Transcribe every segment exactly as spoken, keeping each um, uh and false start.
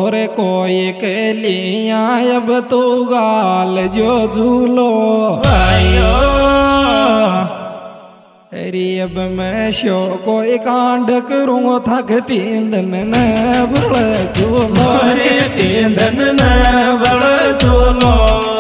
और कोई के लिया अब तू गाल जो झूलो आयो अरे अब मैं शो कोई कांड करूँ थक तीन दिन न बड़ झूलो रे तीन दिन न बड़ झूलो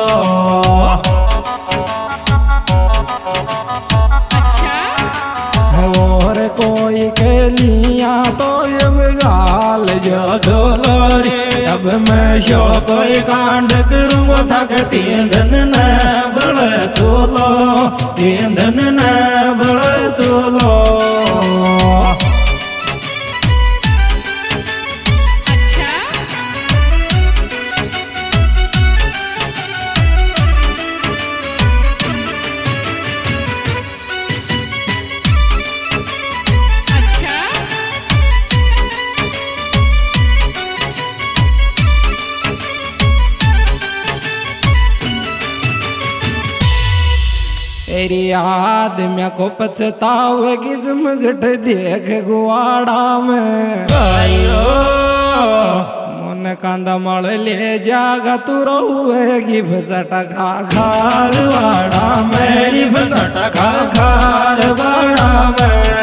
और कोई के लिया तो अब गाल जो झूलो रे अब मैं शो कोई कांड करूँगा थक तीन दिन न बड़ झूलो तीन दिन न बड़ झूलो तेरी आदमी को पछतावेगी जमघट देख गुआड़ा में आयो मन कांदा मल ले जागा तू रोएगी भसटा खा खार वाड़ा मेरी भसटा खा खार वाड़ा में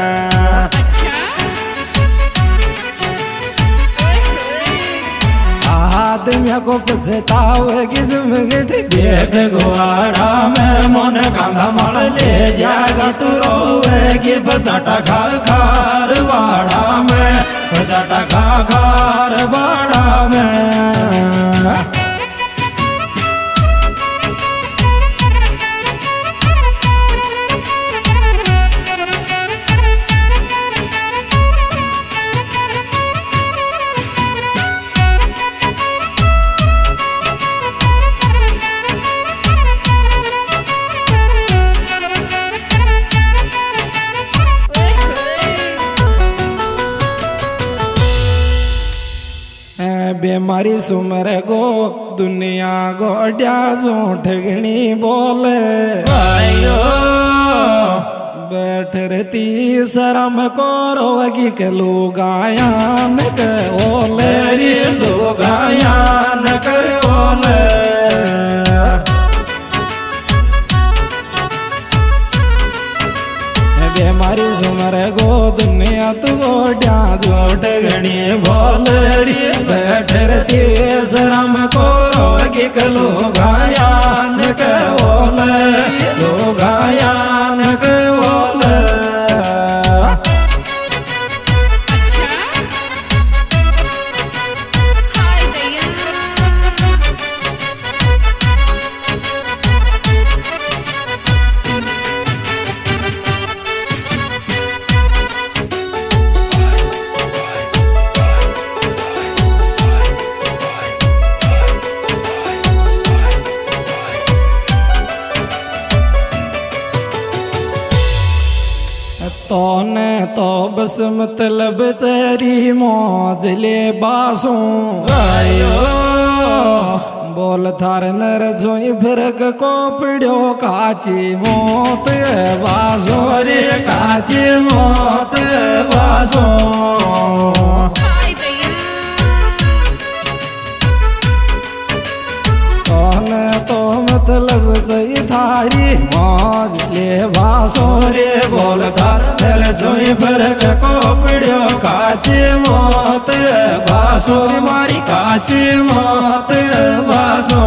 आदमी को पछतावेगी जमघट देख गुआड़ा में मन कांदा मल ले जागा तू रोएगी भसटा खा खार वाड़ा में भसटा खा खार वाड़ा में बेमारी सुमर गो दुनिया गोड्या झूठ गणी बोले आयो बैठ रहती शरम को रोगी के लोगायान के ओले रे लोगायान के ओले बेमारी सुमर गो दुनिया तू गोड्या झूठ गणी बोल रे बैठ रहती शरम को रोगी के लोगायान के ओले लोगायान के ओले तो ने तो बस मतलब चेरी मौज ले बासों आयो बोल थार नर जोई फिरक को पिड़ो काची मौत बासों रे काची मौत बासों तो मतलब सही थारी मौज ले बासो रे बोल थार जोई फरक को पिड़ो काची मौत बासो मारी काची मौत बासो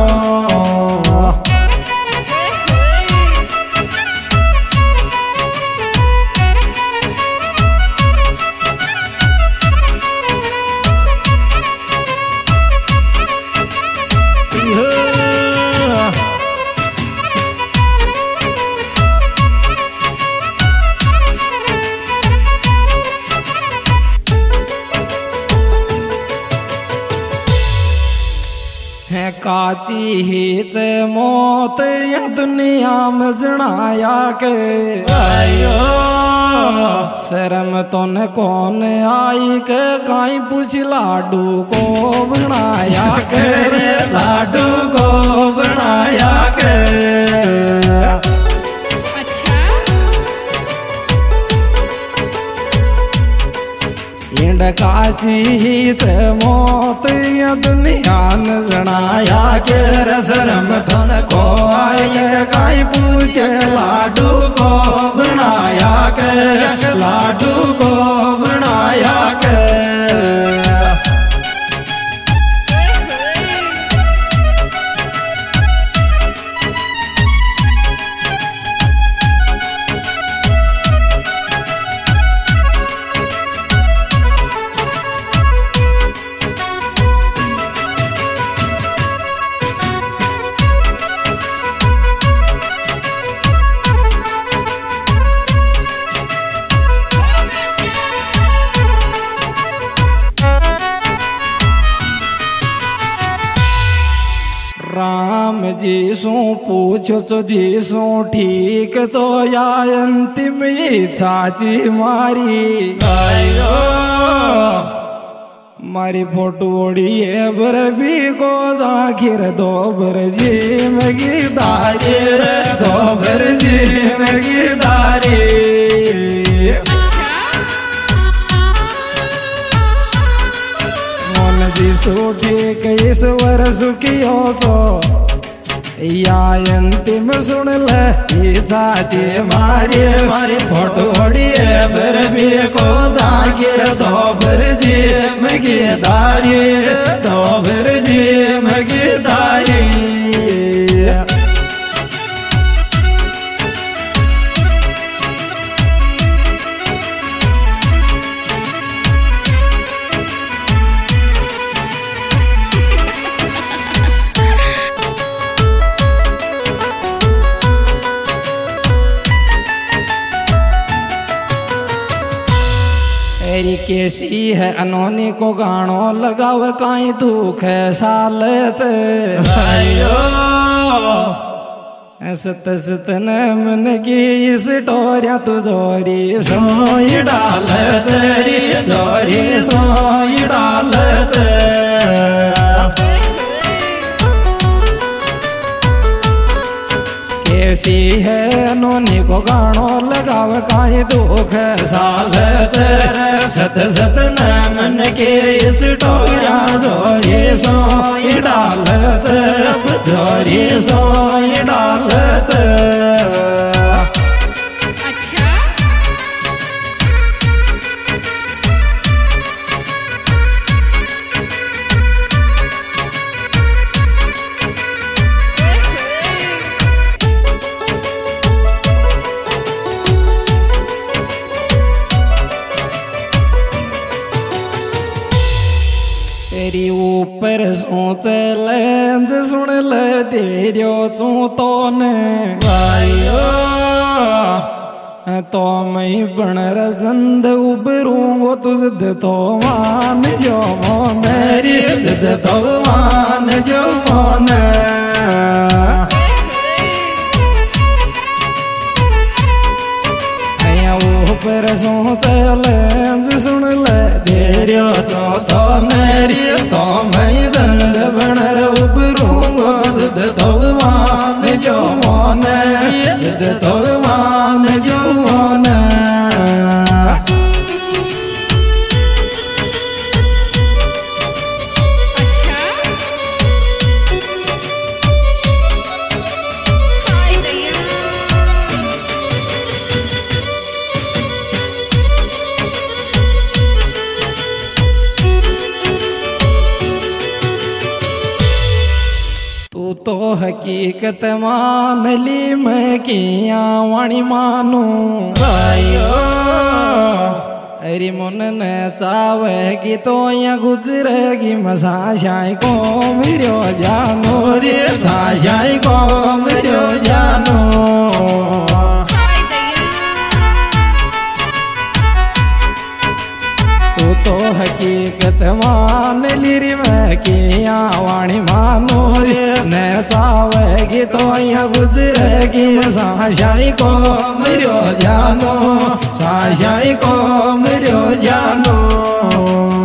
है काची हिच मौत या दुनिया में जनाया के आयो शर्म तो न कौन आई के काई पूछ लाडू को बनाया के रे लाडू को बनाया के इंड काचीच मोत या दुनिया न जनाया के रसरम धन को आए काई पूछे लाडू को बनाया के लाडू को बनाया के राम जी सो पूछो चो जी सो ठीक चो या अंतिम इच्छा जी मारी आयो मारी फोटो ओड़ी है बर भी को जाखिर दो बर जी मगी दारी दो बर जी मगी दारी जी सूठी ईश्वर सुखियो सो या अंतिम सुन ले चाची मारी मारी फोटो ओढ़िए बर भी को जागिर दो बर जी मगी दारी दो बर जी मगी दारी कैसी है अनोनी को गानो लगाव काई दुख है साल से सत सतन मन की इस टोरिया तू जोरी सोई डाल चरी जोरी सोई डाल कैसी है नोनी को गानो लगाव काई दुख साल सत सत न मन के इस टोरा जोरी सोई डाल जोरी सोई डाल तेरी ऊपर सोच लेंज सुन ले तेरियो सू तो ने तो मैं बन रजंद उबरूंगो तुझ तो मान जो मेरी जिद तो मान जो मोन ऊपर सोच लेंज सुन ले तेरियो चो तो मेरी तो मैं जंद बनर उबरूंगो जिद तो मान जो मोन जिद तो मान जो मोन तो हकीकत मान ली मैं किया वाणी मानू भाइयो अरे मन न चावेगी तो या गुजरेगी मसा शाई को मेरे जानो रे साशाई को मेरे जानो तू तो हकीकत मान ली रे मैं किया वाणी मानो रे न चावेगी तो या गुजरेगी साशाई को मेरे जानो साशाई को मेरे जानो